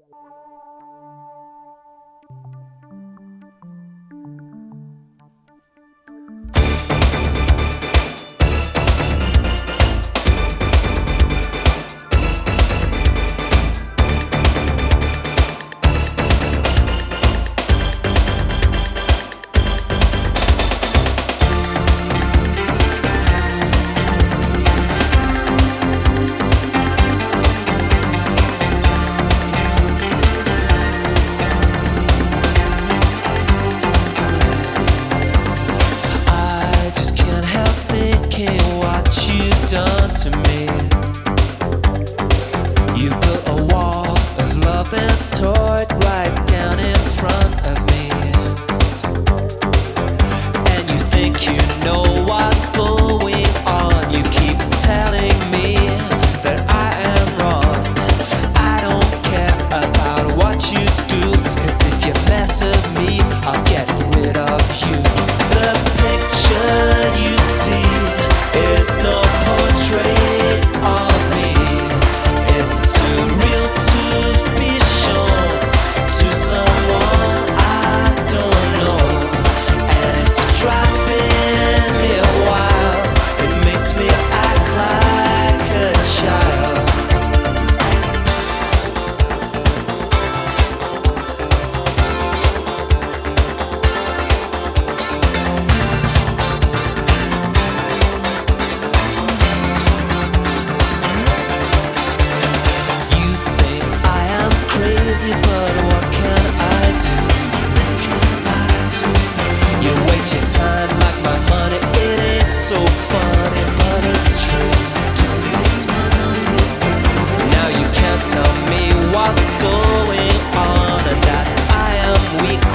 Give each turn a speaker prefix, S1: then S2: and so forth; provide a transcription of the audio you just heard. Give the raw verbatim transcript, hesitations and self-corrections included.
S1: Done to me. You built a wall of love and tore it right down in front of me. And you think you know what's going on. You keep telling me that I am wrong. I don't care about what you do, 'cause if you mess with me, I'll get rid of you. The picture you see is no portrait of me. It's too real to be shown to someone I don't know, and it's driving me wild. It makes me act like a child. But what can I do? You waste your time like my money. It ain't so funny, but it's true. Now you can't tell me what's going on, and that I am weak